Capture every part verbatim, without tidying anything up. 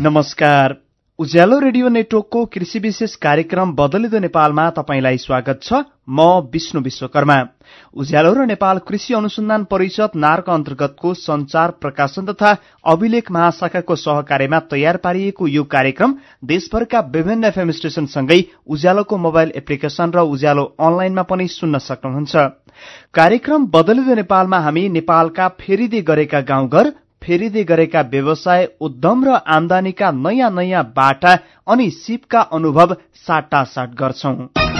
नमस्कार। उज्यालो रेडियो नेटवर्कको कृषि विशेष कार्यक्रम बदलिदो नेपालमा तपाईंलाई स्वागत छ। म विष्णु विश्वकर्मा। उज्यालो र नेपाल कृषि अनुसन्धान परिषद नार्क अन्तर्गतको संचार प्रकाशन तथा अभिलेख महाशाखाको सहकार्यमा तयार पारिएको यो कार्यक्रम देशभरका विभिन्न एफएम स्टेशनसँगै उज्यालोको मोबाइल एप्लिकेशन र उज्यालो अनलाइनमा पनि सुन्न सक्नुहुन्छ। कार्यक्रम बदलिदो नेपालमा हामी नेपालका फेरिँदै गरेका गाउँघर, फेरिँदै गरेका व्यवसाय, उद्यम र आमदानीका नयाँ नयाँ बाटा अनि सिपका अनुभव साटासाट गर्छौं।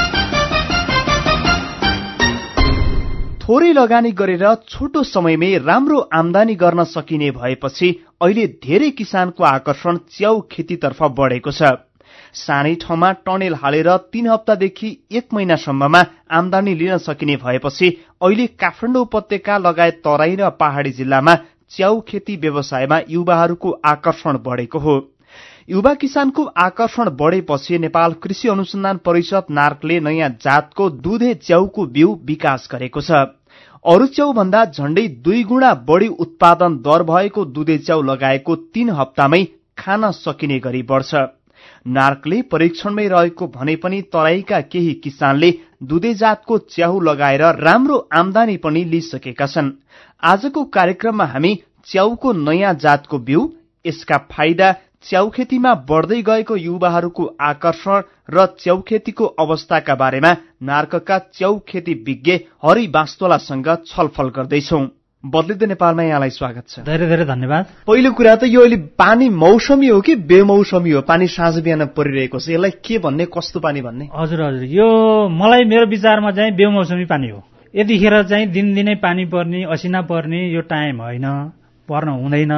थोरै लगानी गरेर छोटो समयमै राम्रो आमदानी गर्न सकिने भएपछि अहिले धेरै किसानको आकर्षण च्याउ खेतीतर्फ बढेको छ। सानै ठाउँमा टनेल हालेर तीन हप्तादेखि एक महिनासम्ममा आमदानी लिन सकिने भएपछि अहिले काठमाडौँ उपत्यका लगायत तराई र पहाड़ी जिल्लामा च्याउ खेती व्यवसायमा युवाहरूको आकर्षण बढेको हो। युवा किसानको आकर्षण बढेपछि नेपाल कृषि अनुसन्धान परिषद नार्कले नयाँ जातको दुधे च्याउको बिउ विकास गरेको छ। अरू च्याउ भन्दा झण्डै दुई गुणा बढ़ी उत्पादन दर भएको दुधे च्याउ लगाएको तीन हप्तामै खान सकिने गरी बढ्छ। नार्कले परीक्षणमै रहेको भने पनि तराईका केही किसानले दुधे जातको च्याउ लगाएर राम्रो आमदानी पनि लिइसकेका छन्। आजको कार्यक्रममा हामी च्याउको नयाँ जातको बिउ, यसका फाइदा, च्याउ खेतीमा बढ़दै गएको युवाहरूको आकर्षण र च्याउ खेतीको अवस्थाका बारेमा नार्कका च्याउ खेती विज्ञ हरि बास्तोलासँग छलफल गर्दैछौं। बदलिदो नेपालमा यहाँलाई स्वागत छ। धेरै धेरै धन्यवाद। पहिलो कुरा त यो अहिले पानी मौसमी हो कि बेमौसमी हो? पानी साँझ बिहान परिरहेको छ, यसलाई के भन्ने, कस्तो पानी भन्ने? हजुर हजुर, यो मलाई मेरो विचारमा चाहिँ बेमौसमी पानी हो। यतिखेर चाहिँ दिनदिनै पानी पर्ने, असिना पर्ने यो टाइम होइन, पर्न हुँदैन।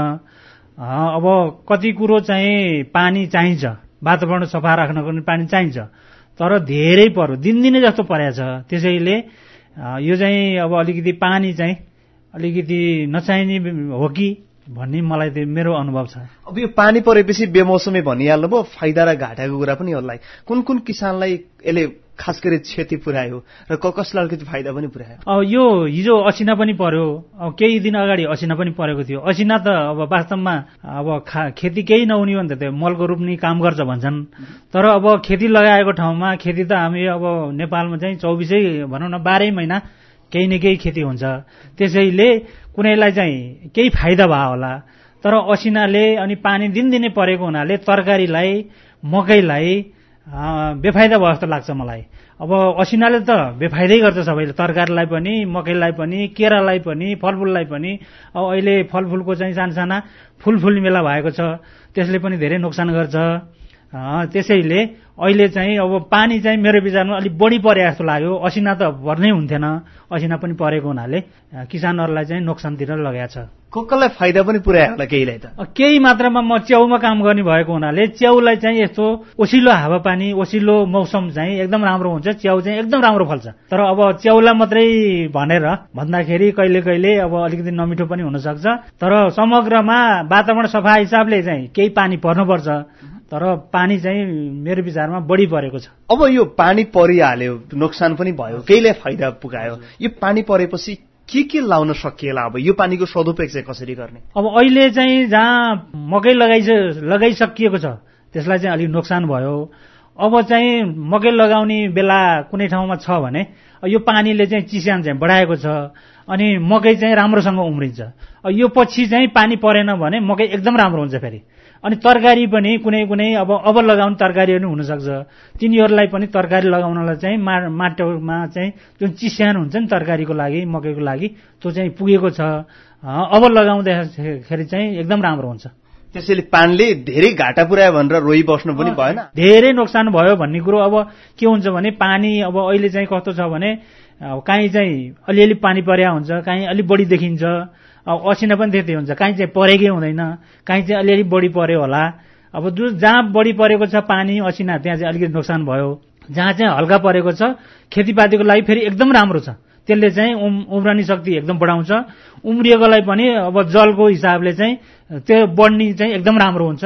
अब कति कुरो चाहिँ पानी चाहिन्छ, वातावरण सफा राख्नको पनि पानी चाहिन्छ, तर धेरै पर्यो, दिनदिनै जस्तो परेको छ। त्यसैले यो चाहिँ अब अलिकति पानी चाहिँ अलिकति नचाहिने हो कि भन्ने मलाई त्यो मेरो अनुभव छ। अब यो पानी परेपछि बेमौसमी भनिहाल्नु भयो, फाइदा र घाटाको कुरा पनि होला। कुन कुन किसानलाई यसले खास गरी क्षति पुर्यायो र कसलाई अलिकति फाइदा पनि पुर्यायो? अब यो हिजो असिना पनि पर्यो, अब केही दिन अगाडि असिना पनि परेको थियो। असिना त अब वास्तवमा अब खेती केही नहुने हो नि त, त्यो मलको रूपनी काम गर्छ भन्छन्। तर अब खेती लगाएको ठाउँमा खेती त हामी अब नेपालमा चाहिँ चौबिसै भनौँ न बाह्रै महिना केही न केही खेती हुन्छ। त्यसैले कुनैलाई चाहिँ केही फाइदा भयो होला, तर असिनाले अनि पानी दिनदिनै परेको हुनाले तरकारीलाई, मकैलाई बेफाइदा भयो जस्तो लाग्छ मलाई। अब असिनाले त बेफाइदै गर्छ सबैले, तरकारीलाई पनि, मकैलाई पनि, केरालाई पनि, फलफुललाई पनि। अब अहिले फलफुलको चाहिँ सानसाना फुलफुल मेला भएको छ, त्यसले पनि धेरै नोक्सान गर्छ। त्यसैले अहिले चाहिँ अब पानी चाहिँ मेरो विचारमा अलिक बढी परे जस्तो लाग्यो। असिना त पर्नै हुन्थेन, असिना पनि परेको हुनाले किसानहरूलाई चाहिँ नोक्सानतिर लगाएको छ। कसलाई फाइदा पनि पुर्यायो होला केहीलाई त? केही मात्रामा म च्याउमा काम गर्ने भएको हुनाले च्याउलाई चाहिँ यस्तो ओसिलो हावापानी, ओसिलो मौसम चाहिँ एकदम राम्रो हुन्छ, च्याउ चाहिँ एकदम राम्रो फल्छ। तर अब च्याउलाई मात्रै भनेर भन्दाखेरि कहिले कहिले अब अलिकति नमिठो पनि हुन सक्छ। तर समग्रमा वातावरण सफा हिसाबले चाहिँ केही पानी पर्नुपर्छ, तर पानी चाहिँ मेरो विचारमा बढी परेको छ। अब यो पानी परिहाल्यो, नोक्सान पनि भयो, केहीलाई फाइदा पुगायो। यो पानी परेपछि के के लाउन सकिएला? अब यो पानीको सदुपयोग चाहिँ कसरी गर्ने? अब अहिले चाहिँ जहाँ मकै लगाइ लगाइसकिएको छ त्यसलाई चाहिँ अलिक नोक्सान भयो। अब चाहिँ मकै लगाउने बेला कुनै ठाउँमा छ भने यो पानीले चाहिँ चिस्यान चाहिँ बढाएको छ, अनि मकै चाहिँ राम्रोसँग उम्रिन्छ। यो पछि चाहिँ पानी परेन भने मकै एकदम राम्रो हुन्छ फेरि। अनि तरकारी पनि कुनै कुनै अब अब लगाउने तरकारीहरू पनि हुनसक्छ, तिनीहरूलाई पनि तरकारी लगाउनलाई चाहिँ मा माटोमा चाहिँ जुन चिस्यान हुन्छ नि तरकारीको लागि, मकैको लागि, त्यो चाहिँ पुगेको छ। अब लगाउँदाखेरि चाहिँ एकदम राम्रो हुन्छ। त्यसैले पानीले धेरै घाटा पुर्यायो भनेर रोइ बस्नु पनि भएन। धेरै नोक्सान भयो भन्ने कुरो अब के हुन्छ भने पानी अब अहिले चाहिँ कस्तो छ भने काहीँ चाहिँ अलिअलि पानी पर्या हुन्छ, काहीँ अलिक बढी देखिन्छ। अब असिना पनि त्यस्तै हुन्छ, काहीँ चाहिँ परेकै हुँदैन, काहीँ चाहिँ अलिअलि बढी पर्यो होला। अब जो जहाँ बढी परेको छ पानी असिना त्यहाँ चाहिँ अलिकति नोक्सान भयो। जहाँ चाहिँ हल्का परेको छ खेतीपातीको लागि फेरि एकदम राम्रो छ, त्यसले चाहिँ उम उम्रने शक्ति एकदम बढाउँछ। उम्रिएकोलाई पनि अब जलको हिसाबले चाहिँ त्यो बढ्ने चाहिँ एकदम राम्रो हुन्छ।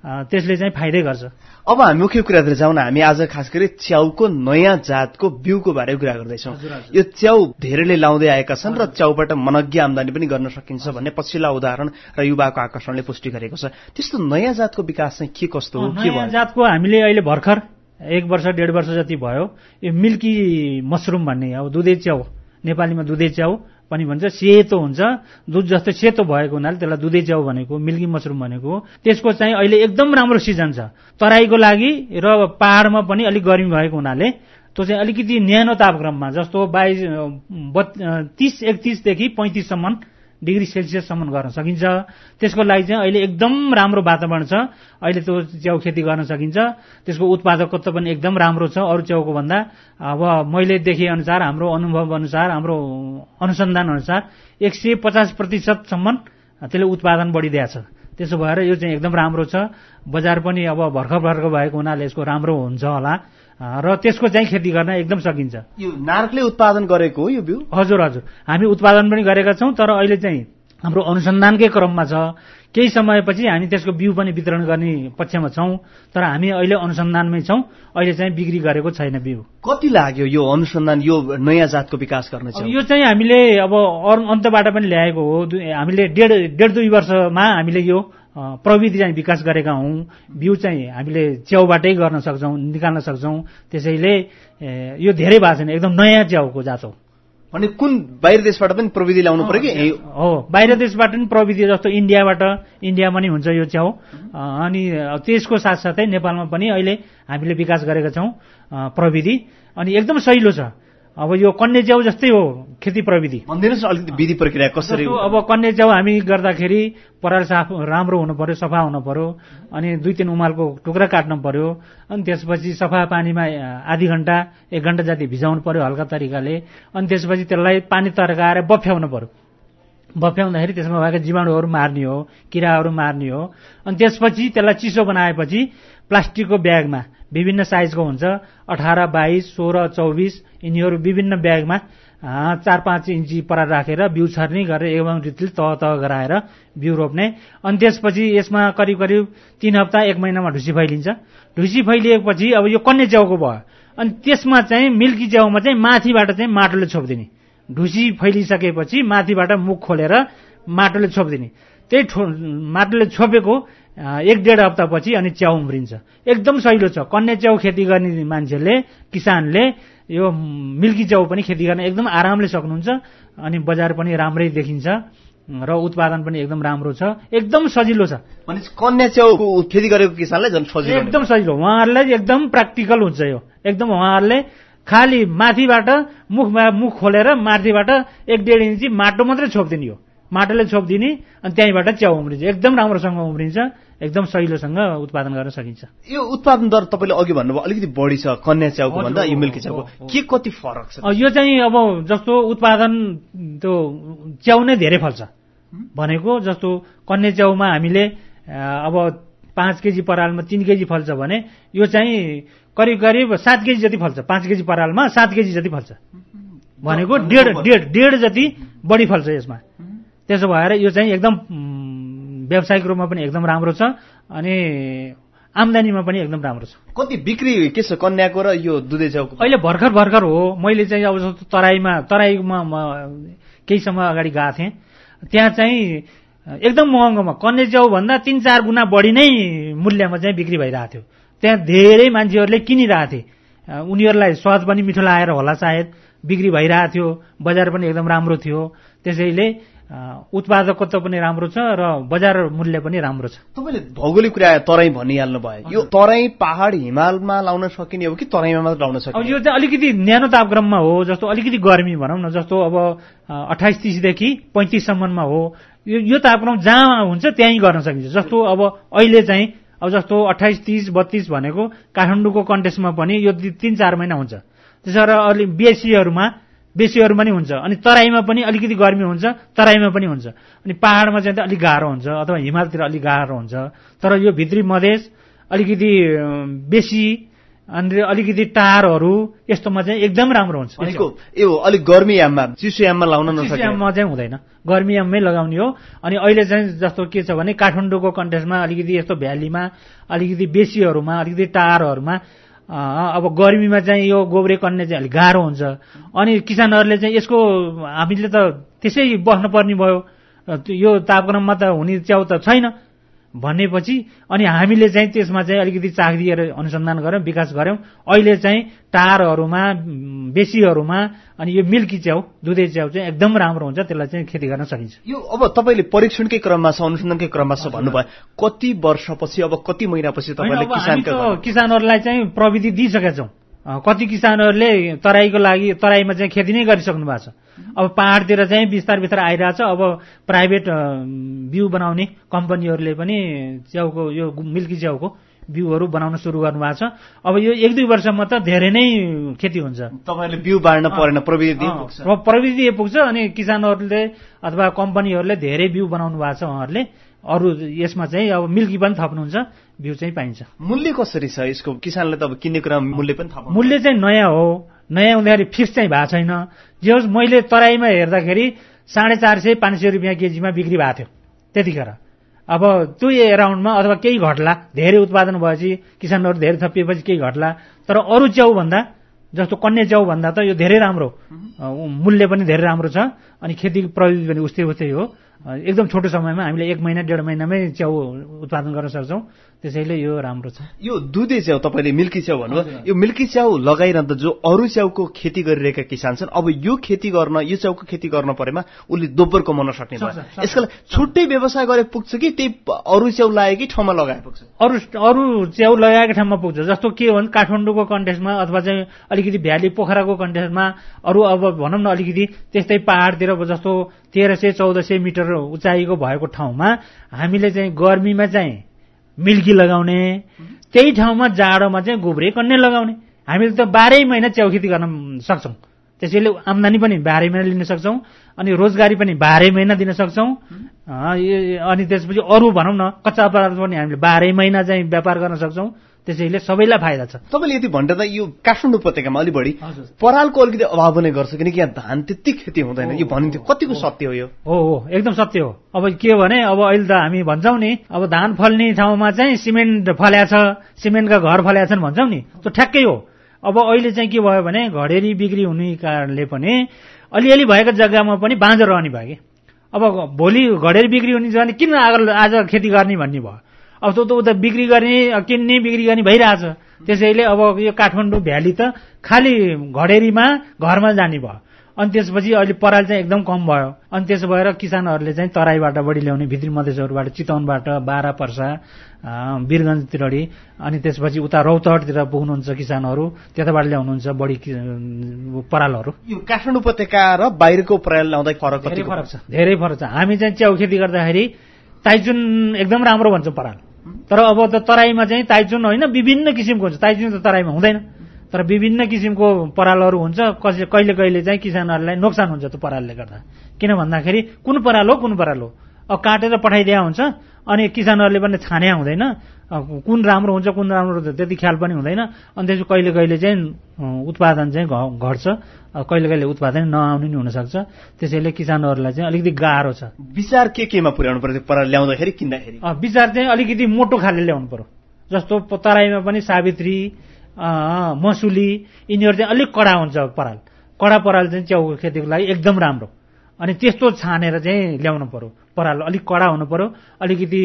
त्यसले चाहिँ फाइदै गर्छ। अब हामी मुख्य कुरातिर जाउँ न। हामी आज खास गरी च्याउको नयाँ जातको बिउको बारेमा कुरा गर्दैछौँ। यो च्याउ धेरैले लाउँदै आएका छन् र च्याउबाट मनग्य आम्दानी पनि गर्न सकिन्छ भन्ने पछिल्ला उदाहरण र युवाको आकर्षणले पुष्टि गरेको छ। त्यस्तो नयाँ जातको विकास चाहिँ के कस्तो हो? के नयाँ जातको हामीले अहिले भर्खर एक वर्ष डेढ वर्ष जति भयो यो मिल्की मसरुम भन्ने अब दुधे च्याउ, नेपालीमा दुधे च्याउ पनि भन्छ, सेतो हुन्छ, दुध जस्तो सेतो भएको हुनाले त्यसलाई दुधे च्याउ भनेको, मिल्की मसरुम भनेको। त्यसको चाहिँ अहिले एकदम राम्रो सिजन छ तराईको लागि र पहाडमा पनि अलिक गर्मी भएको हुनाले त्यो चाहिँ अलिकति न्यानो तापक्रममा जस्तो बाइस तीस एकतिसदेखि पैँतिससम्म डिग्री सेल्सियससम्म गर्न सकिन्छ। त्यसको लागि चाहिँ अहिले एकदम राम्रो वातावरण छ। अहिले त्यो च्याउ खेती गर्न सकिन्छ। त्यसको उत्पादकत्व पनि एकदम राम्रो छ अरू च्याउको भन्दा। अब मैले देखे अनुसार, हाम्रो अनुभव अनुसार, हाम्रो अनुसन्धान अनुसार एक सय पचास प्रतिशतसम्म त्यसले उत्पादन बढिदिएको छ। त्यसो भएर यो चाहिँ एकदम राम्रो छ। बजार पनि अब भर्खर भर्खर भएको हुनाले यसको राम्रो हुन्छ होला र त्यसको चाहिँ खेती गर्न एकदम सकिन्छ। यो नार्कले उत्पादन गरेको हो यो बिउ? हजुर हजुर, हामी उत्पादन पनि गरेका छौँ, तर अहिले चाहिँ हाम्रो अनुसन्धानकै क्रममा छ। केही समयपछि हामी त्यसको बिउ पनि वितरण गर्ने पक्षमा छौँ, तर हामी अहिले अनुसन्धानमै छौँ। अहिले चाहिँ बिक्री गरेको छैन बिउ। कति लाग्यो यो अनुसन्धान यो नयाँ जातको विकास गर्न चाहिँ? यो चाहिँ हामीले अब अरू अन्तबाट पनि ल्याएको हो। हामीले डेढ डेढ दुई वर्षमा हामीले यो प्रविधि चाहिँ विकास गरेका हौँ। बिउ चाहिँ हामीले च्याउबाटै गर्न सक्छौँ, निकाल्न सक्छौँ। त्यसैले यो धेरै भएको छैन, एकदम नयाँ च्याउको जात हो। अनि कुन बाहिर देशबाट पनि प्रविधि ल्याउनु पर्यो कि? हो, बाहिर देशबाट पनि प्रविधि, जस्तो इन्डियाबाट, इन्डियामा नि हुन्छ यो च्याउ। अनि त्यसको साथसाथै नेपालमा पनि अहिले हामीले विकास गरेका छौँ प्रविधि, अनि एकदम सहिलो छ। अब यो कन्या च्याउ जस्तै हो खेती प्रविधि। भन्दिनुहोस् अलिकति विधि प्रक्रिया कसरी? अब कन्या च्याउ हामी गर्दाखेरि पराल साफ राम्रो हुनु पर्यो, सफा हुनु पर्यो, अनि दुई तिन उमालको टुक्रा काट्नु पर्यो, अनि त्यसपछि सफा पानीमा आधी घण्टा एक घण्टा जति भिजाउनु पर्यो हल्का तरिकाले। अनि त्यसपछि त्यसलाई पानी तर्काएर बफ्याउनु पर्यो। बफ्याउँदाखेरि त्यसमा भएका जीवाणुहरू मार्ने हो, किराहरू मार्ने हो। अनि त्यसपछि त्यसलाई चिसो बनाएपछि प्लास्टिकको ब्यागमा, विभिन्न साइजको हुन्छ, अठार बाइस सोह्र चौबिस यिनीहरू विभिन्न ब्यागमा चार पाँच इन्ची पराल राखेर बिउ छर्ने गरेर एवं रीतिले तह तह गराएर बिउ रोप्ने। अनि त्यसपछि यसमा करिब करिब तीन हप्ता एक महिनामा ढुसी फैलिन्छ। ढुसी फैलिएपछि अब यो कन्या च्याउको भयो। अनि त्यसमा चाहिँ मिल्की च्याउमा चाहिँ माथिबाट चाहिँ माटोले छोपिदिने। ढुसी फैलिसकेपछि माथिबाट मुख खोलेर माटोले छोपिदिने। त्यही माटोले छोपेको एक डेढ हप्तापछि अनि च्याउ उम्रिन्छ। एकदम सहिलो छ। कन्या च्याउ खेती गर्ने मान्छेले, किसानले यो मिल्की च्याउ पनि खेती गर्न एकदम आरामले सक्नुहुन्छ। अनि बजार पनि राम्रै देखिन्छ र उत्पादन पनि एकदम राम्रो छ, एकदम सजिलो छ। भने कन्या च्याउको खेती गरेको किसानलाई झन् सजिलो, एकदम सजिलो। उहाँहरूलाई एकदम प्र्याक्टिकल हुन्छ यो। एकदम उहाँहरूले खालि माथिबाट मुखमा मुख खोलेर माथिबाट एक डेढ इन्ची माटो मात्रै छोपिदिने हो। माटोले छोपिदिने अनि त्यहीँबाट च्याउ उम्रिन्छ। एकदम राम्रोसँग उम्रिन्छ, एकदम सहिलोसँग उत्पादन गर्न सकिन्छ। यो उत्पादन दर तपाईँले अघि भन्नुभयो अलिकति बढी छ कन्या च्याउको भन्दा यो मिल्की च्याउको। के कति फरक छ? यो चाहिँ अब जस्तो उत्पादन त्यो च्याउ नै धेरै फल्छ भनेको, जस्तो कन्या च्याउमा हामीले अब पाँच केजी परालमा तीन केजी फल्छ भने यो चाहिँ करिब करिब सात केजी जति फल्छ। पाँच केजी परालमा सात केजी जति फल्छ भनेको डेढ डेढ डेढ जति बढी फल्छ यसमा। त्यसो भएर यो चाहिँ एकदम व्यावसायिक रूपमा पनि एकदम राम्रो छ, अनि आम्दानीमा पनि एकदम राम्रो छ। कति बिक्री के छ कन्याको र यो दुधे च्याउको? अहिले भर्खर भर्खर हो। मैले चाहिँ अब जस्तो तराईमा तराईमा केही समय अगाडि गएको थिएँ। त्यहाँ चाहिँ एकदम महँगोमा कन्या च्याउ भन्दा तीन चार गुणा बढी नै मूल्यमा चाहिँ बिक्री भइरहेको थियो। त्यहाँ धेरै मान्छेहरूले किनिरहेको थिए। उनीहरूलाई स्वाद पनि मिठो लागेर होला सायद बिक्री भइरहेको थियो। बजार पनि एकदम राम्रो थियो। त्यसैले उत्पादकत्व पनि राम्रो छ र बजार मूल्य पनि राम्रो छ। तपाईँले भौगोलिक कुरा तराई भनिहाल्नु भयो। यो तराई पहाड हिमालमा लाउन सकिने हो कि तराईमा मात्र लाउन सकिने? अब यो चाहिँ अलिकति न्यानो तापक्रममा हो, जस्तो अलिकति गर्मी भनौँ न, जस्तो अब अठाइस तीसदेखि पैँतिससम्ममा हो। यो यो तापक्रम जहाँ हुन्छ त्यहीँ गर्न सकिन्छ। जस्तो अब अहिले चाहिँ अब जस्तो अठाइस तीस बत्तीस भनेको काठमाडौँको कन्टेक्स्टमा पनि यो तीन चार महिना हुन्छ। त्यसो भएर अलि बेसीहरूमा बेसीहरूमा पनि हुन्छ, अनि तराईमा पनि अलिकति गर्मी हुन्छ, तराईमा पनि हुन्छ। अनि पहाडमा चाहिँ अलिक गाह्रो हुन्छ अथवा हिमालतिर अलिक गाह्रो हुन्छ। तर यो भित्री मधेस अलिकति बेसी अनि अलिकति टारहरू यस्तोमा चाहिँ एकदम राम्रो हुन्छ। भनेको यो अलिक गर्मी याममा चिसो याममा लाउन नसक्ने याममा चाहिँ हुँदैन, गर्मी याममै लगाउने हो। अनि अहिले चाहिँ जस्तो के छ भने काठमाडौँको कन्टेक्स्टमा अलिकति यस्तो भ्यालीमा अलिकति बेसीहरूमा अलिकति टारहरूमा अब गर्मीमा चाहिँ यो गोब्रे कन्ने चाहिँ अलिक गाह्रो हुन्छ। अनि किसानहरूले चाहिँ यसको हामीले त त्यसै बस्नुपर्ने भयो, यो तापक्रममा त हुने च्याउ त छैन भनेपछि अनि हामीले चाहिँ त्यसमा चाहिँ अलिकति चाख दिएर अनुसन्धान गऱ्यौँ, विकास गऱ्यौँ। अहिले चाहिँ टारहरूमा बेसीहरूमा अनि यो मिल्की च्याउ दुधे च्याउ चाहिँ एकदम राम्रो हुन्छ, त्यसलाई चाहिँ खेती गर्न सकिन्छ। यो अब तपाईँले परीक्षणकै क्रममा छ, अनुसन्धानकै क्रममा छ भन्नुभयो, कति वर्षपछि अब कति महिनापछि तपाईँले किसानको किसानहरूलाई चाहिँ प्रविधि दिइसकेका छौँ। कति किसानहरूले तराईको लागि तराईमा चाहिँ खेती नै गरिसक्नु भएको छ। अब पहाडतिर चाहिँ बिस्तार बिस्तार आइरहेछ। अब प्राइभेट बिउ बनाउने कम्पनीहरूले पनि च्याउको यो मिल्की च्याउको बिउहरू बनाउन सुरु गर्नुभएको छ। अब यो एक दुई वर्षमा त धेरै नै खेती हुन्छ। तपाईँहरूले बिउ बाँड्न परेन, प्रविधि पुग्छ, प्रविधि पुग्छ अनि किसानहरूले अथवा कम्पनीहरूले धेरै बिउ बनाउनु भएको छ। उहाँहरूले अरू यसमा चाहिँ अब मिल्की पनि थप्नुहुन्छ, बिउ चाहिँ पाइन्छ। मूल्य कसरी छ यसको? किसानले त अब किन्ने कुरा मूल्य पनि थप्नु, मूल्य चाहिँ नयाँ हो, नयाँ हुँदाखेरि फिक्स चाहिँ भएको छैन। जे होस् मैले तराईमा हेर्दाखेरि साढे चार सय पाँच सय रुपियाँ केजीमा बिक्री भएको थियो त्यतिखेर। अब त्यो एराउन्डमा अथवा केही घट्ला, धेरै उत्पादन भएपछि किसानहरू धेरै थपिएपछि केही घट्ला, तर अरू च्याउ भन्दा जस्तो कन्या च्याउ भन्दा त यो धेरै राम्रो, मूल्य पनि धेरै राम्रो छ। अनि खेती प्रविधि पनि उस्तै उस्तै हो। एकदम छोटो समयमा हामीले एक महिना डेढ महिनामै च्याउ उत्पादन गर्न सक्छौँ, त्यसैले यो राम्रो छ। यो दुधे च्याउ तपाईँले मिल्की च्याउ भन्नुभयो, यो मिल्की च्याउ लगाइरहँदा जो अरू च्याउको खेती गरिरहेका किसान छन्, अब यो खेती गर्न यो च्याउको खेती गर्न परेमा उसले दोब्बर कमाउन सक्ने भयो। यसको लागि छुट्टै व्यवसाय गरे पुग्छ कि त्यही अरू च्याउ लगाएकै ठाउँमा लगाए पुग्छ? अरू अरू च्याउ लगाएकै ठाउँमा पुग्छ। जस्तो के हो भने काठमाडौँको कन्टेक्स्टमा अथवा चाहिँ अलिकति भ्याली पोखराको कन्टेक्स्टमा अरू अब भनौँ न अलिकति त्यस्तै पहाडतिर जस्तो तेह्र सय चौध सय मिटर उचाइको भएको ठाउँमा हामीले चाहिँ गर्मीमा चाहिँ मिल्की लगाउने, त्यही ठाउँमा जाडोमा चाहिँ गोब्रे कन्ने लगाउने। हामीले त बाह्रै महिना च्याउ खेती गर्न सक्छौँ, त्यसैले आम्दानी पनि बाह्रै महिना लिन सक्छौँ अनि रोजगारी पनि बाह्रै महिना दिन सक्छौँ। अनि त्यसपछि अरू भनौँ न कच्चा पदार्थ पनि हामीले बाह्रै महिना चाहिँ व्यापार गर्न सक्छौँ, त्यसैले सबैलाई फाइदा छ। तपाईँले यति भन्दा त यो काठमाडौँ उपत्यकामा अलि बढी परालको अलिकति अभाव नै गर्छ, किनकि यहाँ धान त्यति खेती हुँदैन यो भनिन्थ्यो, कतिको सत्य हो यो? हो हो एकदम सत्य हो। अब के भने अब अहिले त हामी भन्छौँ नि अब धान फल्ने ठाउँमा चाहिँ सिमेन्ट फल्या छ, सिमेन्टका घर फल्या छन् भन्छौँ नि, त्यो ठ्याक्कै हो। अब अहिले चाहिँ के भयो भने घडेरी बिक्री हुने कारणले पनि अलिअलि भएको जग्गामा पनि बाँझो रहने भयो कि। अब भोलि घडेरी बिक्री हुने छ भने किन आज खेती गर्ने भन्ने भयो। अब त्यो त उता बिक्री गर्ने किन्ने बिक्री गर्ने भइरहेछ। त्यसैले अब यो काठमाडौँ भ्याली त खालि घडेरीमा घरमा जाने भयो। अनि त्यसपछि अहिले पराल चाहिँ एकदम कम भयो। अनि त्यसो भएर किसानहरूले चाहिँ तराईबाट बढी ल्याउने, भित्री मधेसहरूबाट चितवनबाट बाह्र पर्सा वीरगञ्जतिरडी अनि त्यसपछि उता रौतहटतिर पुग्नुहुन्छ किसानहरू, त्यताबाट ल्याउनुहुन्छ बढी परालहरू। यो काठमाडौँ उपत्यका र बाहिरको पराल ल्याउँदा फरक धेरै फरक छ, धेरै फरक छ। हामी चाहिँ च्याउ खेती गर्दाखेरि ताइचुन एकदम राम्रो भन्छ पराल, तर अब त तराईमा चाहिँ ताइचुन होइन विभिन्न किसिमको हुन्छ। ताइचुन त तराईमा हुँदैन, तर विभिन्न किसिमको परालहरू हुन्छ। कसै कहिले कहिले चाहिँ किसानहरूलाई नोक्सान हुन्छ त्यो परालले गर्दा। किन भन्दाखेरि कुन पराल हो कुन पराल हो अब काटेर पठाइदिया हुन्छ अनि किसानहरूले पनि छान्या हुँदैन, कुन राम्रो हुन्छ कुन राम्रो हुन्छ त्यति ख्याल पनि हुँदैन। अनि त्यसपछि कहिले कहिले चाहिँ उत्पादन चाहिँ घट्छ, कहिले कहिले उत्पादन नआउने नि हुनसक्छ। त्यसैले किसानहरूलाई चाहिँ अलिकति गाह्रो छ। विचार के केमा पुर्याउनु पर्यो पराल ल्याउँदाखेरि किन्दाखेरि? विचार चाहिँ अलिकति मोटो खाले ल्याउनु पर्यो। जस्तो तराईमा पनि सावित्री मसुली यिनीहरू चाहिँ अलिक कडा हुन्छ पराल। कडा पराल चाहिँ च्याउको खेतीको लागि एकदम राम्रो। अनि त्यस्तो छानेर चाहिँ ल्याउनु पर्यो पराल, अलिक कडा हुनु पर्यो। अलिकति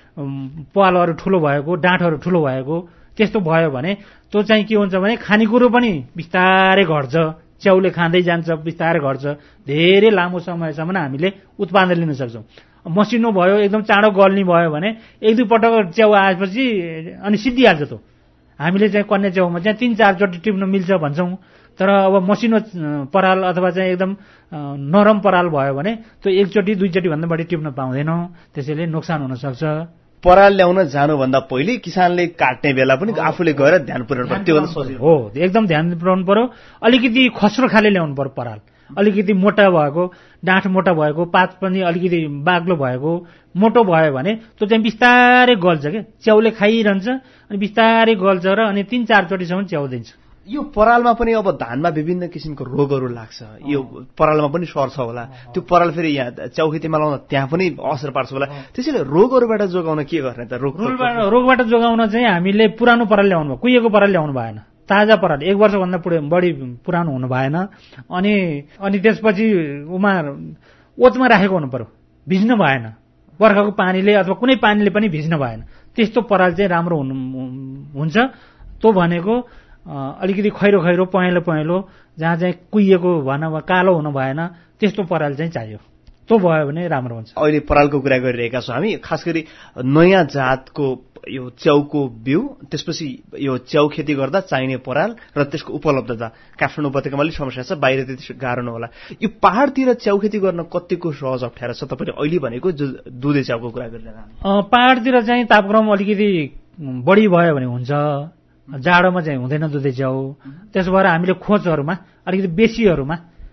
पालहरू ठुलो भएको, डाँठहरू ठुलो भएको त्यस्तो भयो भने त्यो चाहिँ के हुन्छ भने खानेकुरो पनि बिस्तारै घट्छ, च्याउले खाँदै जान्छ, बिस्तारै घट्छ। धेरै लामो समयसम्म हामीले उत्पादन लिन सक्छौँ। मसिनो भयो एकदम चाँडो गल्ने भयो भने एक दुई पटक च्याउ आएपछि अनि सिद्धिहाल्छ। त्यो हामीले चाहिँ कन्या च्याउमा चाहिँ तिन चारचोटि टिप्न मिल्छ भन्छौँ, तर अब मसिनो पराल अथवा चाहिँ एकदम नरम पराल भयो भने त्यो एकचोटि दुईचोटि भन्दा बढी टिप्न पाउँदैनौँ, त्यसैले नोक्सान हुनसक्छ। पराल ल्याउन जानुभन्दा पहिले किसानले काट्ने बेला पनि आफूले गएर ध्यान पुर्याउनु पर्यो, त्यो हो एकदम ध्यान पुर्याउनु पर्यो। अलिकति खस्रो खाले ल्याउनु पर्यो पराल, अलिकति मोटा भएको, डाँठ मोटा भएको, पात पनि अलिकति बाग्लो भएको, मोटो भयो भने त्यो चाहिँ बिस्तारै गल्छ क्या, च्याउले खाइरहन्छ अनि बिस्तारै गल्छ र अनि तीन चारचोटिसम्म च्याउ दिन्छ। यो परालमा पनि अब धानमा विभिन्न किसिमको रोगहरू लाग्छ, यो परालमा पनि सर्छ होला, त्यो पराल फेरि यहाँ च्याउ खेतीमा लाउँदा त्यहाँ पनि असर पार्छ होला, त्यसैले रोगहरूबाट जोगाउन के गर्ने त? रोग रोगबाट जोगाउन चाहिँ हामीले पुरानो पराल ल्याउनु भयो, कुहिएको पराल ल्याउनु भएन, ताजा पराल एक वर्षभन्दा बढी पुरानो हुनु भएन। अनि अनि त्यसपछि उमा ओतमा राखेको हुनु पर्यो, भिज्न भएन, बर्खाको पानीले अथवा कुनै पानीले पनि भिज्न भएन, त्यस्तो पराल चाहिँ राम्रो हुनु हुन्छ। त्यो भनेको अलिकति खैरो खैरो पहेँलो पहेँलो जहाँ चाहिँ कुहिएको भएन वा कालो हुनु भएन त्यस्तो पराल चाहिँ चाहियो, त्यो भयो भने राम्रो हुन्छ। अहिले परालको कुरा गरिरहेका छौँ हामी, खास गरी नयाँ जातको यो च्याउको बिउ, त्यसपछि यो च्याउ खेती गर्दा चाहिने पराल र त्यसको उपलब्धता काठमाडौँ उपत्यकामा अलिक समस्या छ, बाहिर त्यति गाह्रो नहोला। यो पहाडतिर च्याउ खेती गर्न कतिको सहज अप्ठ्यारो छ? तपाईँले अहिले भनेको जो दुधे च्याउको कुरा गरिरहेको, पहाडतिर चाहिँ तापक्रम अलिकति बढी भयो भने हुन्छ, जाडोमा चाहिँ हुँदैन दुधे च्याउ। त्यसो भएर हामीले खोजहरूमा अलिकति बेसीहरूमा,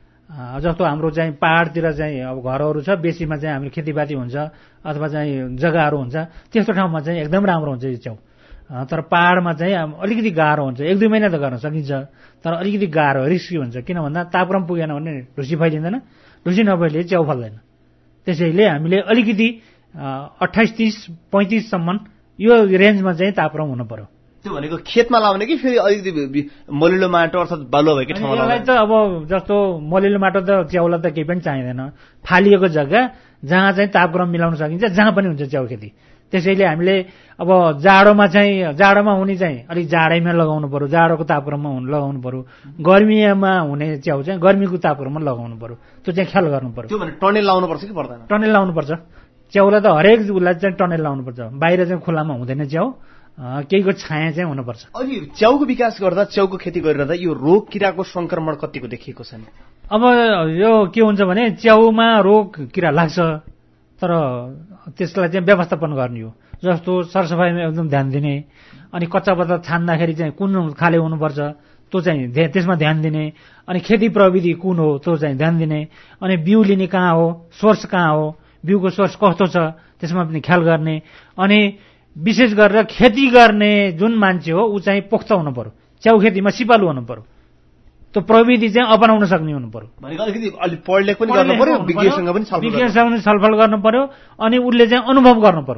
जस्तो हाम्रो चाहिँ पहाडतिर चाहिँ अब घरहरू छ, बेसीमा चाहिँ हामीले खेतीपाती हुन्छ अथवा चाहिँ जग्गाहरू हुन्छ, त्यस्तो ठाउँमा चाहिँ एकदम राम्रो हुन्छ यो च्याउ। तर पहाडमा चाहिँ अलिकति गाह्रो हुन्छ, एक दुई महिना त गर्न सकिन्छ, तर अलिकति गाह्रो रिस्की हुन्छ। किन भन्दा तापक्रम पुगेन भने ढुसी फैलिँदैन, ढुसी नफैले च्याउ फल्दैन। त्यसैले हामीले अलिकति अट्ठाइस तीस पैँतिससम्म यो रेन्जमा चाहिँ तापक्रम हुनु पर्यो। त्यो भनेको खेतमा लाउने कि फेरि अलिकति मलिलो माटो अर्थात् बालुवा भएकै ठाउँमा लाउने? त अब जस्तो मलिलो माटो त च्याउलाई त केही पनि चाहिँदैन, फालिएको जग्गा जहाँ चाहिँ तापक्रम मिलाउन सकिन्छ जहाँ पनि हुन्छ च्याउ खेती। त्यसैले हामीले अब जाडोमा चाहिँ जाडोमा हुने चाहिँ अलिक जाडैमा लगाउनु पर्यो, जाडोको तापक्रममा लगाउनु पर्यो, गर्मीमा हुने च्याउ चाहिँ गर्मीको तापक्रममा लगाउनु पर्यो, त्यो चाहिँ ख्याल गर्नु पर्यो। त्यो भने टनेल लाउनुपर्छ कि पर्दैन? टनेल लाउनुपर्छ, च्याउलाई त हरेक उसलाई चाहिँ टनेल लाउनुपर्छ, बाहिर चाहिँ खुल्लामा हुँदैन च्याउ, केहीको छाया चाहिँ हुनुपर्छ। अहिले च्याउको विकास गर्दा, च्याउको खेती गरिरहँदा यो रोग किराको संक्रमण कतिको देखिएको छ नि? अब यो के हुन्छ भने च्याउमा रोग किरा लाग्छ, तर त्यसलाई चाहिँ व्यवस्थापन गर्ने हो, जस्तो सरसफाइमा एकदम ध्यान दिने, अनि कच्चा पत्ता छान्दाखेरि चाहिँ कुन खाले हुनुपर्छ त्यो चाहिँ त्यसमा ध्यान दिने, अनि खेती प्रविधि कुन हो त्यो चाहिँ ध्यान दिने, अनि बिउ लिने कहाँ हो, सोर्स कहाँ हो, बिउको सोर्स कस्तो छ त्यसमा पनि ख्याल गर्ने, अनि विशेष गरेर खेती गर्ने जुन मान्छे हो ऊ चाहिँ पोख्त हुनु पर्यो, च्याउ खेतीमा सिपालु हुनु पर्यो, त्यो प्रविधि चाहिँ अपनाउन सक्ने हुनु पर्यो। भनेको अलिकति अलि पढ्ने पनि गर्नु पर्यो, विज्ञसँग पनि विज्ञसँग पनि छलफल गर्नु पर्यो, अनि उसले चाहिँ अनुभव गर्नु पर्यो,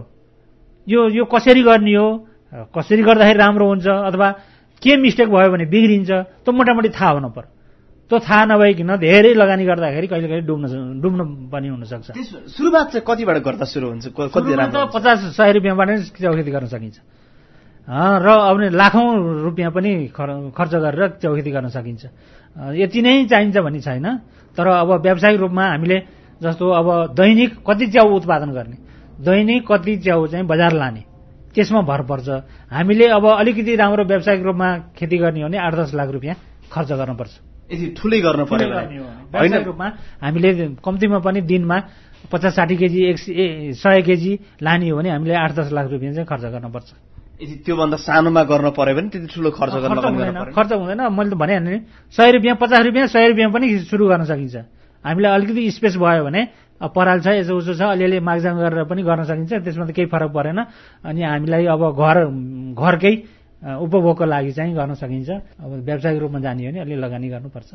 यो यो कसरी गर्ने हो, कसरी गर्दाखेरि राम्रो हुन्छ अथवा के मिस्टेक भयो भने बिग्रिन्छ, त्यो मोटामोटी थाहा हुनु पर्यो। त्यो थाहा नभइकन धेरै लगानी गर्दाखेरि कहिले कहिले डुब्न डुब्न पनि हुनसक्छ। सुरुवात चाहिँ कतिबाट गर्दा सुरु हुन्छ? कति राम्रो? पचास सय रुपियाँबाट नै च्याउ खेती गर्न सकिन्छ, र अब लाखौँ रुपियाँ पनि खर्च गरेर च्याउ खेती गर्न सकिन्छ। यति नै चाहिन्छ भन्ने छैन, तर अब व्यावसायिक रूपमा हामीले जस्तो अब दैनिक कति च्याउ उत्पादन गर्ने, दैनिक कति च्याउ चाहिँ बजार लाने, त्यसमा भर पर्छ। हामीले अब अलिकति राम्रो व्यावसायिक रूपमा खेती गर्ने हो भने आठ दस लाख रुपियाँ खर्च गर्नुपर्छ। यदि ठुलै गर्न पर्यो व्यावसायिक रूपमा हामीले कम्तीमा पनि दिनमा पचास साठी केजी एक सय केजी लाने हो भने हामीले आठ दस लाख रुपियाँ चाहिँ खर्च गर्नुपर्छ। यदि त्योभन्दा सानोमा गर्न पर्यो भने त्यति ठुलो खर्च गर्न हुँदैन, खर्च हुँदैन। मैले त भने नि सय रुपियाँ पचास रुपियाँ सय रुपियाँ पनि सुरु गर्न सकिन्छ। हामीलाई अलिकति स्पेस भयो भने पराल छ यसो उसो छ अलिअलि मागजाङ गरेर पनि गर्न सकिन्छ, त्यसमा त केही फरक परेन। अनि हामीलाई अब घर घरकै उपभोगको लागि चाहिँ गर्न सकिन्छ। अब व्यावसायिक रूपमा जाने हो भने अलि लगानी गर्नुपर्छ।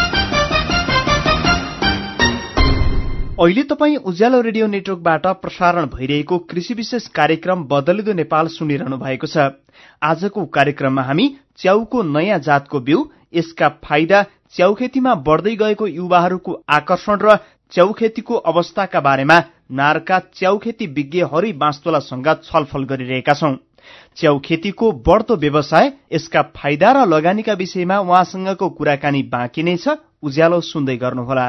अहिले तपाईँ उज्यालो रेडियो नेटवर्कबाट प्रसारण भइरहेको कृषि विशेष कार्यक्रम बदलिदो नेपाल सुनिरहनु भएको छ। आजको कार्यक्रममा हामी च्याउको नयाँ जातको बिउ, यसका फाइदा, च्याउ खेतीमा बढ्दै गएको युवाहरूको आकर्षण र च्याउ खेतीको अवस्थाका बारेमा नारका च्याउ खेती विज्ञ हरि बाँस्तोलासँग छलफल गरिरहेका छौं। च्याउ खेतीको बढ्दो व्यवसाय, यसका फाइदा र लगानीका विषयमा उहाँसँगको कुराकानी बाँकी नै छ। उज्यालो सुन्दै गर्नुहोला।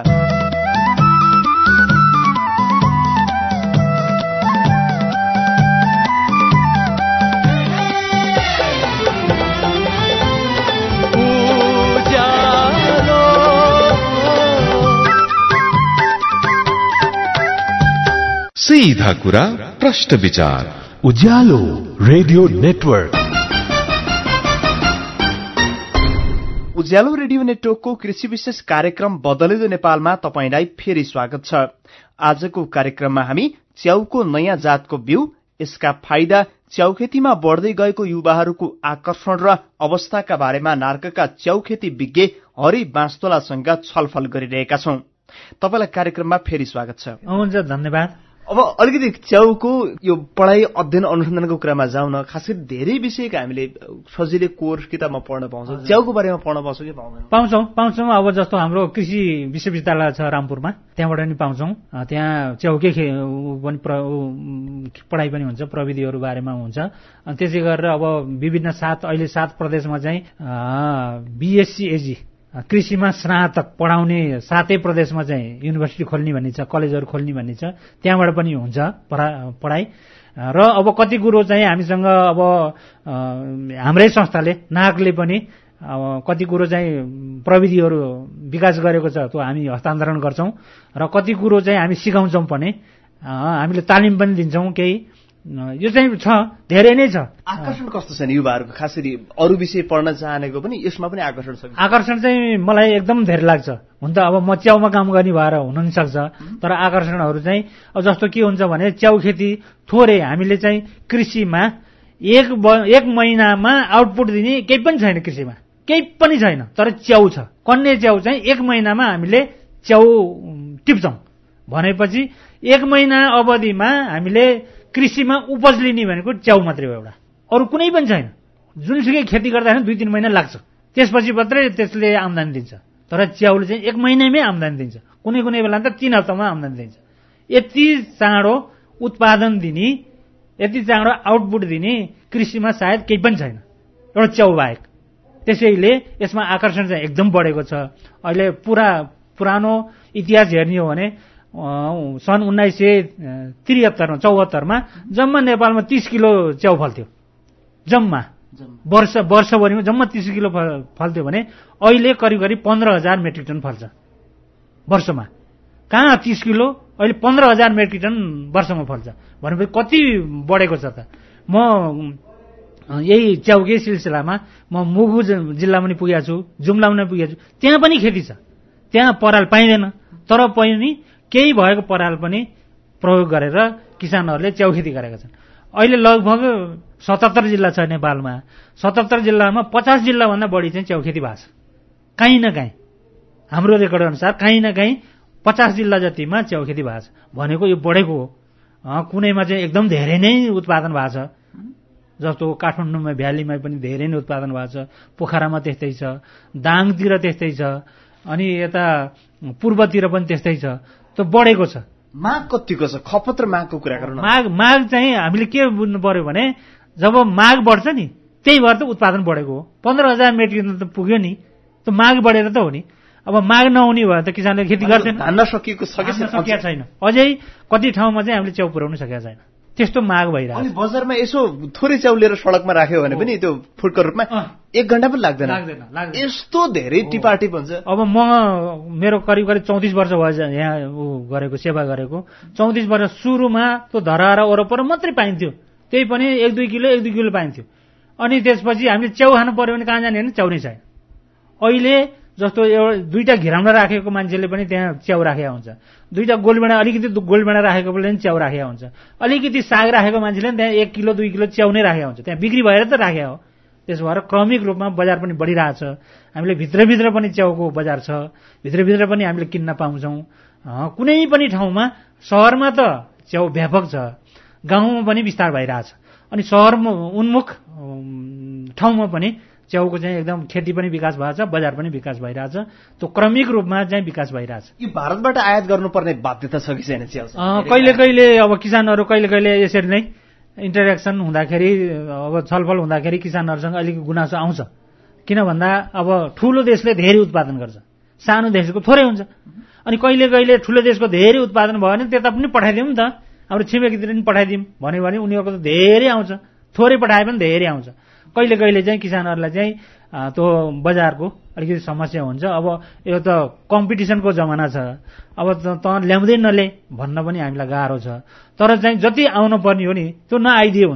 सीधा कुरा, प्रश्न विचार, Ujyaalo radio network. Ujyaalo radio नेटवर्कको कृषि विशेष कार्यक्रम बदलिँदो नेपालमा तपाईंलाई फेरि स्वागत छ। आजको कार्यक्रममा हामी च्याउको नयाँ जातको बिउ, यसका फाइदा, च्याउखेतीमा बढ्दै गएको युवाहरूको आकर्षण र अवस्थाका बारेमा नार्कका च्याउखेती विज्ञ हरि बाँसतोलासँग छलफल गरिरहेका छौं। तपाईलाई कार्यक्रममा फेरि स्वागत छ। हुन्छ, धन्यवाद। अब अलिकति च्याउको यो पढाइ अध्ययन अनुसन्धानको कुरामा जाउँ न। खास गरी धेरै विषयका हामीले सजिलै कोर्स किताबमा पढ्न पाउँछौँ। च्याउको बारेमा पढ्न पाउँछौँ कि पाउँदैन? पाउँछौँ पाउँछौँ अब जस्तो हाम्रो कृषि विश्वविद्यालय छ रामपुरमा, त्यहाँबाट नि पाउँछौँ। त्यहाँ च्याउकै पनि पढाइ पनि हुन्छ, प्रविधिहरू बारेमा हुन्छ। अनि त्यसै गरेर अब विभिन्न सात अहिले सात प्रदेशमा चाहिँ बिएससी एजी कृषिमा स्नातक पढाउने सातै प्रदेशमा चाहिँ युनिभर्सिटी खोल्ने भन्ने छ, कलेजहरू खोल्ने भन्ने छ। त्यहाँबाट पनि हुन्छ पढाइ। र अब कति कुरो चाहिँ हामीसँग अब हाम्रै संस्थाले नार्कले पनि कति कुरो चाहिँ प्रविधिहरू विकास गरेको छ, त्यो हामी हस्तान्तरण गर्छौँ। र कति कुरो चाहिँ हामी सिकाउँछौँ पनि, हामीले तालिम पनि दिन्छौँ। केही यो चाहिँ छ, धेरै नै छ। आकर्षण कस्तो छ नि युवाहरूको? खास गरी अरू विषय पढ्न चाहनेको पनि यसमा पनि आकर्षण छ? आकर्षण चाहिँ मलाई एकदम धेरै लाग्छ। हुन त अब म च्याउमा काम गर्ने भएर हुन नि सक्छ, तर आकर्षणहरू चाहिँ अब जस्तो के हुन्छ भने च्याउ खेती थोरै हामीले चाहिँ कृषिमा एक एक महिनामा आउटपुट दिने केही पनि छैन, कृषिमा केही पनि छैन। तर च्याउ छ, कन्ने च्याउ चाहिँ एक महिनामा हामीले च्याउ टिप्छौँ भनेपछि एक महिना अवधिमा हामीले कृषिमा उपज लिने भनेको च्याउ मात्रै हो, एउटा अरू कुनै पनि छैन। जुनसुकै खेती गर्दाखेरि दुई तिन महिना लाग्छ, त्यसपछि मात्रै त्यसले आम्दानी दिन्छ। तर च्याउले चाहिँ एक महिनामै आम्दानी दिन्छ, कुनै कुनै बेला त तीन हप्तामा आम्दानी दिन्छ। यति चाँडो उत्पादन दिने, यति चाँडो आउटपुट दिने कृषिमा सायद केही पनि छैन, एउटा च्याउ बाहेक। त्यसैले यसमा आकर्षण चाहिँ एकदम बढेको छ। अहिले पुरा पुरानो इतिहास हेर्ने हो भने सन् उन्नाइस सय त्रिहत्तरमा चौहत्तरमा जम्मा नेपालमा तीस किलो च्याउ फल्थ्यो, जम्मा वर्ष वर्षभरिमा जम्मा तीस किलो फल्थ्यो भने अहिले करिब करिब पन्ध्र हजार मेट्रिक टन फल्छ वर्षमा। कहाँ तीस किलो, अहिले पन्ध्र हजार मेट्रिक टन वर्षमा फल्छ भनेपछि कति बढेको छ त। म यही च्याउकै सिलसिलामा म मुगु जिल्लामा पनि पुगेको छु, जुम्लामा पनि पुगेको छु। त्यहाँ पनि खेती छ, त्यहाँ पराल पाइँदैन, तर पनि केही भएको पराल पनि प्रयोग गरेर किसानहरूले च्याउ खेती गरेका छन्। अहिले लगभग सतहत्तर जिल्ला छ नेपालमा, सतहत्तर जिल्लामा पचास जिल्लाभन्दा बढी चाहिँ च्याउ खेती भएको छ। काहीँ न काहीँ हाम्रो रेकर्ड अनुसार काहीँ न काहीँ पचास जिल्ला जतिमा च्याउ खेती भएको छ भनेको यो बढेको हो। कुनैमा चाहिँ एकदम धेरै नै उत्पादन भएको छ, जस्तो काठमाडौँमा भ्यालीमा पनि धेरै नै उत्पादन भएको छ, पोखरामा त्यस्तै छ, दाङतिर त्यस्तै छ, अनि यता पूर्वतिर पनि त्यस्तै छ। त्यो बढेको छ। माग कतिको छ? खपत र मागको कुरा गरौँ न। माग माग चाहिँ हामीले के बुझ्नु पर्यो भने जब माग बढ्छ नि त्यही भएर त उत्पादन बढेको हो। पन्ध्र हजार मेट्रिक टन त पुग्यो नि, त्यो माग बढेर त हो नि। अब माग नहुने भए त किसानले खेती गर्दैन, धान्न सकिएको सकिया छैन। अझै कति ठाउँमा चाहिँ हामीले च्याउ पुर्याउन सकेका छैन, त्यस्तो माग भइरहेको छ। अनि बजारमा यसो थोरै च्याउ लिएर सडकमा राख्यो भने पनि त्यो फुडको रूपमा एक घण्टा पनि लाग्दैन, यस्तो धेरै टिपाटिप हुन्छ। अब म मेरो करिब करिब चौतिस वर्ष भयो यहाँ ऊ गरेको, सेवा गरेको। चौतिस वर्ष सुरुमा त्यो धराएर वरपर मात्रै पाइन्थ्यो, त्यही पनि एक दुई किलो एक दुई किलो पाइन्थ्यो। अनि त्यसपछि हामीले च्याउ खानु पर्यो भने कहाँ जाने होइन, च्याउ नै छैन। अहिले जस्तो एउटा दुईटा घिराउन राखेको मान्छेले पनि त्यहाँ च्याउ राखेको हुन्छ, दुईटा गोलबेडा अलिकति गोलबेडा राखेको पनि च्याउ राखेको हुन्छ, अलिकति साग राखेको मान्छेले पनि त्यहाँ एक किलो दुई किलो च्याउ नै राखेको हुन्छ, त्यहाँ बिक्री भएर त राखेको हो। त्यसो भएर क्रमिक रूपमा बजार पनि बढिरहेछ। हामीले भित्रभित्र पनि च्याउको बजार छ, भित्रभित्र पनि हामीले किन्न पाउँछौँ। कुनै पनि ठाउँमा सहरमा त च्याउ व्यापक छ, गाउँमा पनि विस्तार भइरहेछ। अनि सहर उन्मुख ठाउँमा पनि च्याउको चाहिँ एकदम खेती पनि विकास भएको छ, बजार पनि विकास भइरहेछ। त्यो क्रमिक रूपमा चाहिँ विकास भइरहेछ। यो भारतबाट आयात गर्नुपर्ने बाध्यता छ कि छैन च्याउ? कहिले कहिले अब किसानहरू कहिले कहिले यसरी नै इन्टरेक्सन हुँदाखेरि, अब छलफल हुँदाखेरि किसानहरूसँग अलिक गुनासो आउँछ। किन भन्दा अब ठुलो देशले धेरै उत्पादन गर्छ, सानो देशको थोरै हुन्छ। अनि कहिले कहिले ठुलो देशको धेरै उत्पादन भयो भने त्यता पनि पठाइदिउँ नि त, हाम्रो छिमेकीतिर पनि पठाइदिउँ भन्यो भने उनीहरूको त धेरै आउँछ, थोरै पठाए पनि धेरै आउँछ। कहिले कहिले चाहिँ किसानहरूलाई चाहिँ त्यो बजारको अलिकति समस्या हुन्छ। अब यो त कम्पिटिसनको जमाना छ, अब त ल्याउँदै नले भन्न पनि हामीलाई गाह्रो छ। तर चाहिँ जति आउनु पर्ने हो नि त्यो नआइदिए हुन्थ्यो,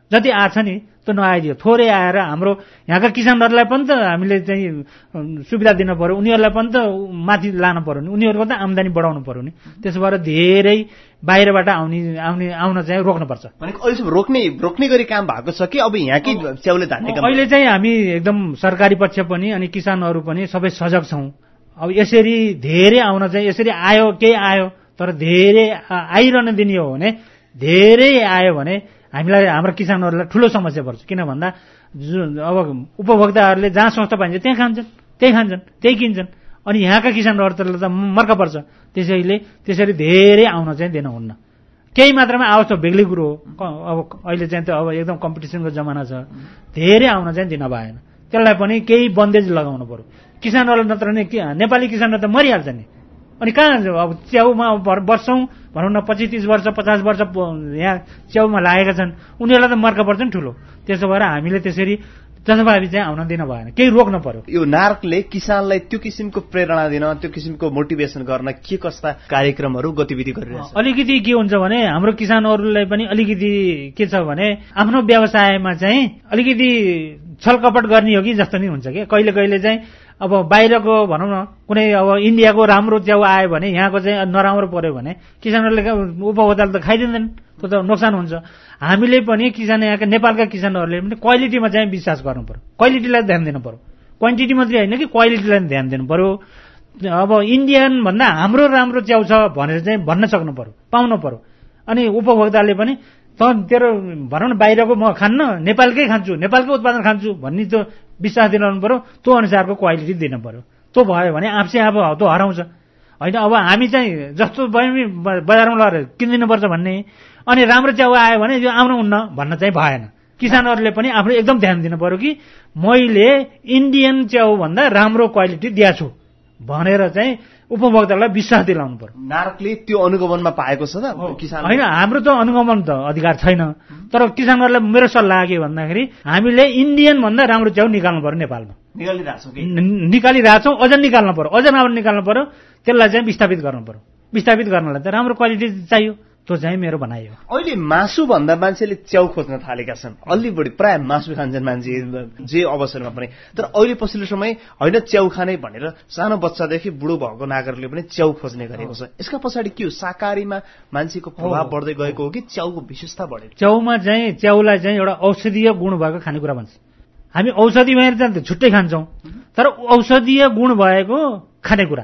जति आछ नि त्यो नआइदियो। थोरै आएर हाम्रो यहाँका किसानहरूलाई पनि त हामीले चाहिँ सुविधा दिन पर्यो, उनीहरूलाई पनि त माथि लानु पर्यो नि, उनीहरूको त आम्दानी बढाउनु पर्यो नि। त्यसो भएर धेरै बाहिरबाट आउने आउने आउन चाहिँ रोक्नुपर्छ। भनेको अहिलेसम्म रोक्ने रोक्ने गरी काम भएको छ कि अब यहाँकै च्याउले धान्ने काम? अहिले चाहिँ हामी एकदम सरकारी पक्ष पनि अनि किसानहरू पनि सबै सजग छौँ। अब यसरी धेरै आउन चाहिँ यसरी आयो केही आयो तर धेरै आइरहन दिने हो भने, धेरै आयो भने हामीलाई हाम्रो किसानहरूलाई ठुलो समस्या पर्छ। किन भन्दा जुन अब उपभोक्ताहरूले जहाँ सस्तो पाइन्छ त्यहाँ खान्छन्, त्यही खान्छन्, त्यही किन्छन्, अनि यहाँका किसानहरूले त मर्का पर्छ। त्यसैले त्यसरी धेरै आउन चाहिँ दिनु हुन्न। केही मात्रामा आओस् त बेग्लै कुरो हो। अब अहिले चाहिँ त अब एकदम कम्पिटिसनको जमाना छ, धेरै आउन चाहिँ दिन भएन। त्यसलाई पनि केही बन्देज लगाउनु पर्यो। किसानहरू नत्र नि नेपाली किसानहरू त मरिहाल्छ नि। अनि कहाँ अब च्याउमा वर्षौँ भनौँ न पच्चिस तिस वर्ष पचास वर्ष यहाँ च्याउमा लागेका छन्, उनीहरूलाई त मर्का पर्छ नि ठुलो। त्यसो भएर हामीले त्यसरी जथाभावी चाहिँ आउन दिन भएन, केही रोक्नु पर्यो। यो नार्कले किसानलाई त्यो किसिमको प्रेरणा दिन, त्यो किसिमको मोटिभेसन गर्न के कस्ता कार्यक्रमहरू गतिविधि गरिरहेछ? अलिकति के हुन्छ भने हाम्रो किसानहरूलाई पनि अलिकति के छ भने आफ्नो व्यवसायमा चाहिँ अलिकति छलकपट गर्ने हो कि जस्तो नि हुन्छ कि कहिले कहिले चाहिँ अब बाहिरको भनौँ न कुनै अब इन्डियाको राम्रो च्याउ आयो भने यहाँको चाहिँ नराम्रो पर्यो भने किसानहरूले उपभोक्ताले त खाइदिँदैन, त्यो त नोक्सान हुन्छ। हामीले पनि किसान यहाँका नेपालका किसानहरूले पनि क्वालिटीमा चाहिँ विश्वास गर्नु पर्यो, क्वालिटीलाई ध्यान दिनु पर्यो। क्वान्टिटी मात्रै होइन कि क्वालिटीलाई ध्यान दिनु पर्यो। अब इन्डियन भन्दा हाम्रो राम्रो च्याउ छ भनेर चाहिँ भन्न सक्नु पर्यो, पाउनु पर्यो। अनि उपभोक्ताले पनि त तेरो भनौँ न बाहिरको म खान्न, नेपालकै खान्छु, नेपालकै उत्पादन खान्छु भन्ने त्यो विश्वास दिलाउनु पर्यो। त्यो अनुसारको क्वालिटी दिनु पर्यो। त्यो भयो भने आफसे आफ त्यो हराउँछ होइन। अब हामी चाहिँ जस्तो भयो बजारमा लगेर किनिदिनुपर्छ भन्ने, अनि राम्रो च्याउ आयो भने यो आउनु हुन्न भन्न चाहिँ भएन। किसानहरूले पनि आफ्नो एकदम ध्यान दिनु पर्यो कि मैले इन्डियन च्याउ भन्दा राम्रो क्वालिटी दिएको छु भनेर चाहिँ उपभोक्तालाई विश्वास दिलाउनु पर्यो। नार्कले त्यो अनुगमनमा पाएको छ त किसान? होइन, हाम्रो त अनुगमन त अधिकार छैन, तर किसानहरूलाई मेरो सल्लाह के भन्दाखेरि हामीले इन्डियन भन्दा राम्रो च्याउ निकाल्नु पर्यो। नेपालमा निकालिरहेको छौँ, अझ निकाल्नु पर्यो, अझ राम्रो निकाल्नु पर्यो। त्यसलाई चाहिँ विस्थापित गर्नु पर्यो। विस्थापित गर्नलाई त राम्रो क्वालिटी चाहियो, त्यो चाहिँ मेरो भनाइ हो। अहिले मासु भन्दा मान्छेले च्याउ खोज्न थालेका छन्, अलि बढी प्राय मासु खान्छन् मान्छे जे अवसरमा पनि। तर अहिले पछिल्लो समय होइन च्याउ खाने भनेर सानो बच्चादेखि बुढो भएको नागरिकले पनि च्याउ खोज्ने गरेको छ। यसका पछाडि के हो? शाकाहारीमा मान्छेको प्रभाव बढ्दै गएको हो कि च्याउको विशेषता बढ्यो? च्याउमा चाहिँ च्याउलाई चाहिँ एउटा औषधीय गुण भएको खानेकुरा भन्छ। हामी औषधि भएर चाहिँ छुट्टै खान्छौँ, तर औषधीय गुण भएको खानेकुरा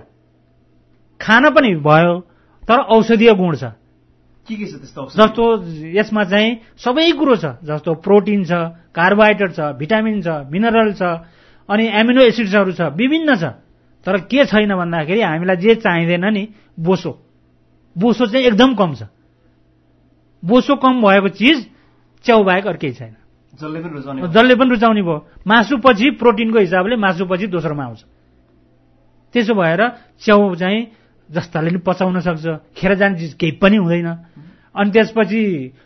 खाना पनि भयो तर औषधीय गुण छ। के के छ त्यस्तो? जस्तो यसमा चाहिँ सबै कुरो छ, जस्तो प्रोटिन छ, कार्बोहाइड्रेट छ, भिटामिन छ, मिनरल छ, अनि एमिनो एसिड्सहरू छ, विभिन्न छ। तर के छैन भन्दाखेरि हामीलाई जे चाहिँदैन नि बोसो, बोसो चाहिँ एकदम कम छ। बोसो कम भएको चिज च्याउ बाहेक अरू केही छैन। जसले पनि रुचाउने जसले पनि रुचाउने भयो। मासु पछि प्रोटिनको हिसाबले मासु पछि दोस्रोमा आउँछ। त्यसो भएर च्याउ चाहिँ जस्ताले नि पचाउन सक्छ, खेर जाने चिज केही पनि हुँदैन। अनि त्यसपछि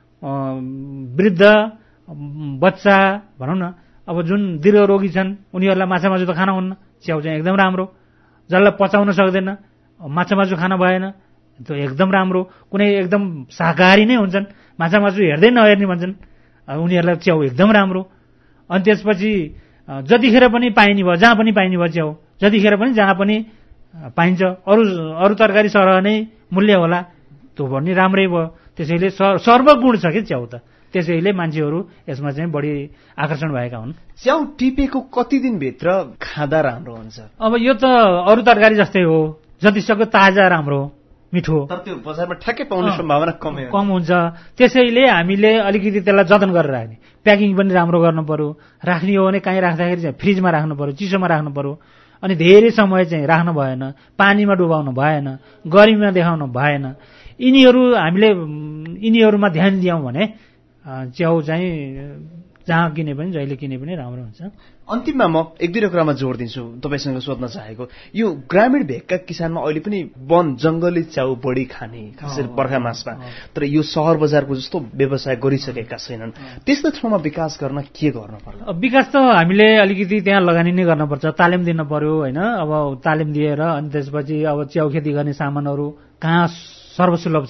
वृद्ध बच्चा भनौँ न अब जुन दीर्घ रोगी छन् उनीहरूलाई माछा मासु त खान हुन्न, च्याउ चाहिँ एकदम राम्रो। जसलाई पचाउन सक्दैन माछा मासु खान भएन, त्यो एकदम राम्रो। कुनै एकदम शाकाहारी नै हुन्छन्, माछा मासु हेर्दै नहेर्ने भन्छन्, उनीहरूलाई च्याउ एकदम राम्रो। अनि त्यसपछि जतिखेर पनि पाइने भयो, जहाँ पनि पाइने भयो च्याउ, जतिखेर पनि जहाँ पनि पाइन्छ। अरू अरू तरकारी सरह नै मूल्य होला, त्यो भन्ने राम्रै भयो। त्यसैले सर्वगुण छ कि च्याउ त, त्यसैले मान्छेहरू यसमा चाहिँ बढी आकर्षण भएका हुन्। च्याउ टिपेको कति दिनभित्र खाँदा राम्रो हुन्छ? अब यो त अरू तरकारी जस्तै हो, जतिसक्दो ताजा राम्रो मिठो, तर त्यो बजारमा ठ्याक्कै पाउने सम्भावना कमै कम हुन्छ। त्यसैले हामीले अलिकति त्यसलाई जतन गरेर राख्ने, प्याकिङ पनि राम्रो गर्नु पर्यो। राख्ने हो भने कहीँ राख्दाखेरि चाहिँ फ्रिजमा राख्नु पर्यो, चिसोमा राख्नु पर्यो। अनि धेरै समय चाहिँ राख्नु भएन, पानीमा डुबाउनु भएन, गर्मीमा देखाउनु भएन। यिनीहरू हामीले यिनीहरूमा ध्यान दियौँ भने च्याउ चाहिँ जहाँ किने पनि जहिले किने पनि राम्रो हुन्छ। अन्तिममा म एक दुईवटा कुरामा जोड दिन्छु तपाईँसँग सोध्न चाहेको, यो ग्रामीण भेगका किसानमा अहिले पनि वन जङ्गली च्याउ बढी खाने, खास गरी बर्खा मासमा, तर यो सहर बजारको जस्तो व्यवसाय गरिसकेका छैनन्। त्यस्तो ठाउँमा विकास गर्न के गर्नु पर्ला? विकास त हामीले अलिकति त्यहाँ लगानी नै गर्नुपर्छ, तालिम दिन पर्यो होइन। अब तालिम दिएर अनि त्यसपछि अब च्याउ खेती गर्ने सामानहरू कहाँ सर्वसुलभ छ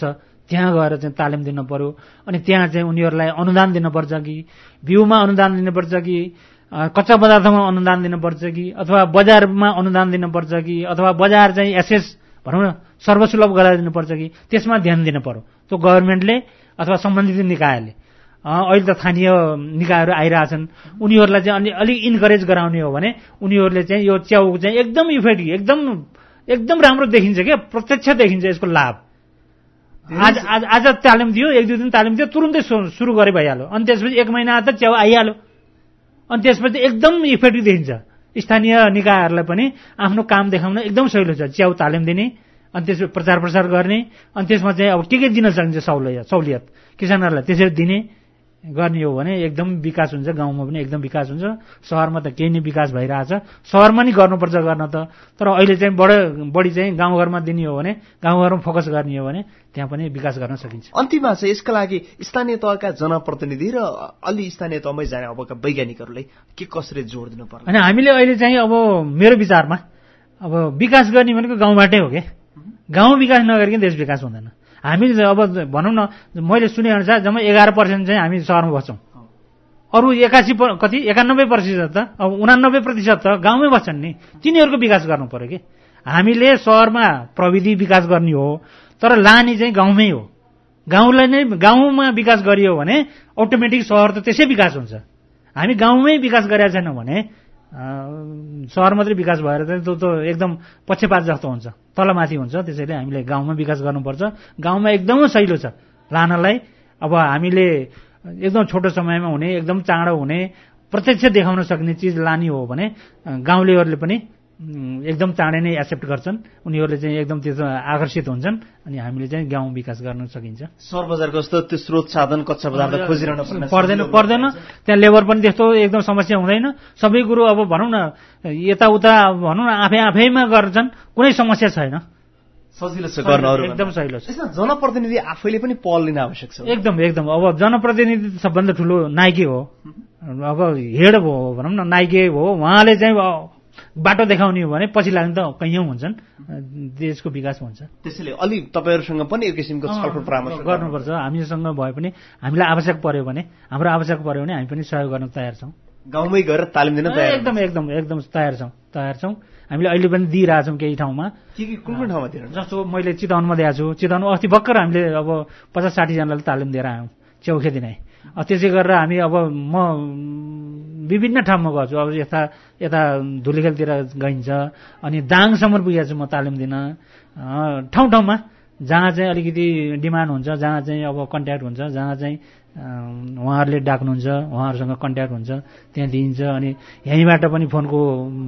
त्यहाँ गएर चाहिँ तालिम दिन पर्यो। अनि त्यहाँ चाहिँ उनीहरूलाई अनुदान दिनुपर्छ कि बिउमा अनुदान दिनुपर्छ कि कच्चा पदार्थमा अनुदान दिनुपर्छ कि अथवा बजारमा अनुदान दिनुपर्छ कि अथवा बजार चाहिँ एसेस भनौँ न सर्वसुलभ गराइदिनुपर्छ कि त्यसमा ध्यान दिनु पर्यो। त्यो गभर्मेन्टले अथवा सम्बन्धित निकायले अहिले त स्थानीय निकायहरू आइरहेछन् उनीहरूलाई चाहिँ अलि अलिक इन्करेज गराउने हो भने उनीहरूले चाहिँ यो च्याउ चाहिँ एकदम इफेक्टिभ एकदम एकदम राम्रो देखिन्छ क्या, प्रत्यक्ष देखिन्छ यसको लाभ। आज आज आज तालिम दियो, एक दुई दिन तालिम दियो, तुरुन्तै सुरु गरे भइहाल्यो। अनि त्यसपछि एक महिना त च्याउ आइहाल्यो। अनि त्यसपछि एकदम इफेक्टिभ देखिन्छ। स्थानीय निकायहरूलाई पनि आफ्नो काम देखाउन एकदम सजिलो छ। च्याउ तालिम दिने, अनि त्यसपछि प्रचार प्रसार गर्ने, अनि त्यसमा चाहिँ अब के के दिन सकिन्छ सहुलियत सहुलियत किसानहरूलाई त्यसरी दिने गर्ने हो भने एकदम विकास हुन्छ। गाउँमा पनि एकदम विकास हुन्छ। सहरमा त केही नै विकास भइरहेछ। सहरमा नि गर्नुपर्छ गर्न त, तर अहिले चाहिँ बढ बढी चाहिँ गाउँघरमा दिने हो भने, गाउँघरमा फोकस गर्ने हो भने त्यहाँ पनि विकास गर्न सकिन्छ। अन्तिममा चाहिँ यसका लागि स्थानीय तहका जनप्रतिनिधि र अलि स्थानीय तहमै जाने अबका वैज्ञानिकहरूलाई के कसरी जोड दिनु पर्छ? अनि हामीले अहिले चाहिँ अब मेरो विचारमा अब विकास गर्ने भनेको गाउँबाटै हो क्या। गाउँ विकास नगरिकन देश विकास हुँदैन। हामी अब भनौँ न मैले सुने अनुसार जम्मा एघार पर्सेन्ट चाहिँ हामी सहरमा बस्छौँ। अरू एकासी कति एकानब्बे प्रतिशत त अब उनानब्बे प्रतिशत त गाउँमै बस्छन् नि। तिनीहरूको विकास गर्नु पर्यो कि हामीले सहरमा प्रविधि विकास गर्ने हो, तर लाने चाहिँ गाउँमै हो। गाउँलाई नै गाउँमा विकास गरियो भने अटोमेटिक सहर त त्यसै विकास हुन्छ। हामी गाउँमै विकास गरेका छैनौँ भने सहर मात्रै विकास भएर चाहिँ त्यो त एकदम पक्षपात जस्तो हुन्छ, तलमाथि हुन्छ। त्यसैले हामीले गाउँमा विकास गर्नुपर्छ। गाउँमा एकदमै सहिलो छ लानलाई। अब हामीले एकदम छोटो समयमा हुने, एकदम चाँडो हुने, प्रत्यक्ष देखाउन सक्ने चिज लाने हो भने गाउँलेहरूले पनि एकदम चाँडै नै एक्सेप्ट गर्छन्। उनीहरूले चाहिँ एकदम त्यो आकर्षित हुन्छन् अनि हामीले चाहिँ गाउँ विकास गर्न सकिन्छ। सहर बजारको जस्तो त्यो स्रोत साधन कच्चा पदार्थ खोजिरहनु पर्दैन पर्दैन त्यहाँ लेबर पनि त्यस्तो एकदम समस्या हुँदैन। सबै कुरो अब भनौँ न यताउता भनौँ न आफै आफैमा गर्छन्, कुनै समस्या छैन। सजिलो छ गर्न, एकदम सजिलो छ। यसमा जनप्रतिनिधि आफैले पनि पहल लिन आवश्यक छ। एकदम एकदम अब जनप्रतिनिधि सबभन्दा ठुलो नाइके हो। अब हेड हो भनौँ न, नाइके हो। उहाँले चाहिँ बाटो देखाउने हो भने पछि लाग्ने त कैयौँ हुन्छन्, देशको विकास हुन्छ। त्यसैले अलि तपाईँहरूसँग पनि एक किसिमको छलफल परामर्श गर्नुपर्छ। हामीसँग भए पनि हामीलाई आवश्यक पर्यो भने, हाम्रो आवश्यक पर्यो भने हामी पनि सहयोग गर्न तयार छौँ। गाउँमै गएर तालिम दिन तयार? एकदम एकदम एकदम तयार छौँ तयार छौँ हामीले अहिले पनि दिइरहेछौँ केही ठाउँमा। के के कुन कुन ठाउँमा दिनु? जस्तो मैले चितवनमा दिएको छु। चितवन अस्ति भर्खर हामीले अब पचास साठीजनालाई तालिम दिएर आयौँ च्याउ खेती नै। त्यसै गरेर हामी अब म विभिन्न ठाउँमा गएको छु। अब यता यता धुलीखेलतिर गइन्छ, अनि दाङसम्म पुगेको छु म तालिम दिन। ठाउँ ठाउँमा जहाँ चाहिँ अलिकति डिमान्ड हुन्छ, जहाँ चाहिँ अब कन्ट्याक्ट हुन्छ, जहाँ चाहिँ उहाँहरूले डाक्नुहुन्छ, उहाँहरूसँग कन्ट्याक्ट हुन्छ, त्यहाँ दिइन्छ। अनि यहीँबाट पनि फोनको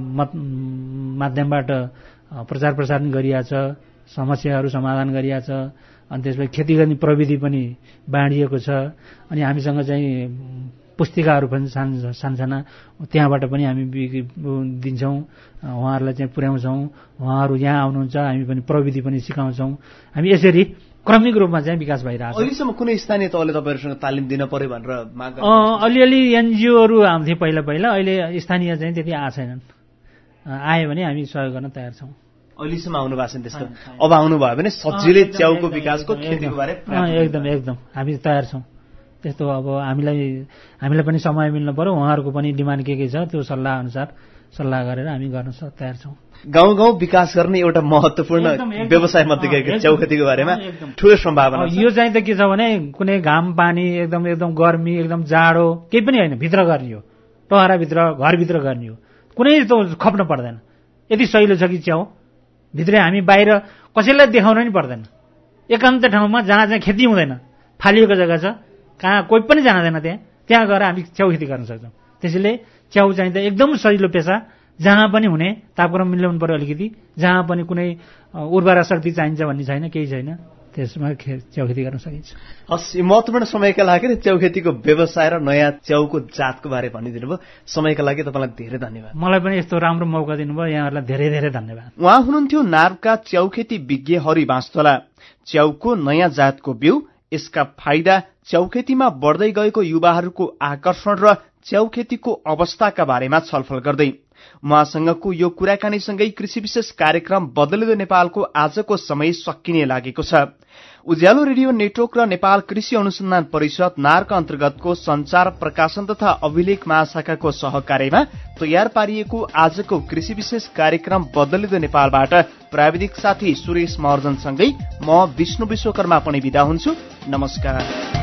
माध्यमबाट प्रचार प्रसार पनि गरिएको छ, समस्याहरू समाधान गरिएको छ। अनि त्यसपछि खेती गर्ने प्रविधि पनि बाँडिएको छ। अनि हामीसँग चाहिँ पुस्तिकाहरू पनि सानो सानसाना त्यहाँबाट पनि हामी दिन्छौँ, उहाँहरूलाई चाहिँ पुर्याउँछौँ। उहाँहरू यहाँ आउनुहुन्छ, हामी पनि प्रविधि पनि सिकाउँछौँ। हामी यसरी क्रमिक रूपमा चाहिँ विकास भइरहेको छ। अहिलेसम्म कुनै स्थानीय तहले तपाईँहरूसँग तालिम दिन पर्यो भनेर माग गर्नु? अलिअलि एनजिओहरू आउँथे पहिला पहिला, अहिले स्थानीय चाहिँ त्यति आएको छैनन्। आयो भने हामी सहयोग गर्न तयार छौँ। अहिलेसम्म आउनु भएको छैन त्यस्तो? अब आउनुभयो भने सजिलै च्याउको विकासको खेतीको बारे एकदम एकदम हामी तयार छौँ। त्यस्तो अब हामीलाई हामीलाई पनि समय मिल्नु पर्यो, उहाँहरूको पनि डिमान्ड के के छ त्यो सल्लाह अनुसार सल्लाह गरेर हामी गर्न तयार छौँ। गाउँ गाउँ विकास गर्ने एउटा महत्त्वपूर्ण व्यवसाय मध्ये च्याउ खेतीको बारेमा ठुलो सम्भावना छ। यो चाहिँ त के छ भने कुनै घाम पानी एकदम एकदम गर्मी एकदम जाडो केही पनि होइन, भित्र गर्ने हो, टहराभित्र घरभित्र गर्ने हो, कुनै त खप्न पर्दैन। यति सहिलो छ कि च्याउ भित्रै हामी बाहिर कसैलाई देखाउन नि पर्दैन। एकान्त ठाउँमा जहाँ चाहिँ खेती हुँदैन, फालिएको जग्गा छ, कहाँ कोही पनि जाँदैन, त्यहाँ त्यहाँ गएर हामी च्याउ खेती गर्न सक्छौँ। त्यसैले च्याउ चाहिँ त एकदम सजिलो पेसा, जहाँ पनि हुने, तापक्रम मिलाउनु पर्यो अलिकति, जहाँ पनि कुनै उर्वरा शक्ति चाहिन्छ भन्ने छैन, केही छैन, त्यसमा च्याउ खेती गर्न सकिन्छ। हस्, यो महत्त्वपूर्ण समयका लागि च्याउ खेतीको व्यवसाय र नयाँ च्याउको जातको बारे भनिदिनु भयो। समयका लागि तपाईँलाई धेरै धन्यवाद। मलाई पनि यस्तो राम्रो मौका दिनुभयो, यहाँहरूलाई धेरै धेरै धन्यवाद। उहाँ हुनुहुन्थ्यो नार्वका च्याउ खेती विज्ञ हरि बाँसतोला। च्याउको नयाँ जातको बिउ, यसका फाइदा, च्याउ खेतीमा बढ्दै गएको युवाहरूको आकर्षण र च्याउ खेतीको अवस्थाका बारेमा छलफल गर्दै। उहाँसँगको यो कुराकानीसँगै कृषि विशेष कार्यक्रम बदलिँदो नेपालको आजको समय सकिने लागेको छ। उज्यालो रेडियो नेटवर्क र नेपाल कृषि अनुसन्धान परिषद नार्क अन्तर्गतको संचार प्रकाशन तथा अभिलेख महाशाखाको सहकार्यमा तयार पारिएको आजको कृषि विशेष कार्यक्रम बदलिँदो नेपालबाट प्राविधिक साथी सुरेश महर्जनसँगै म विष्णु विश्वकर्मा पनि बिदा हुन्छु। नमस्कार।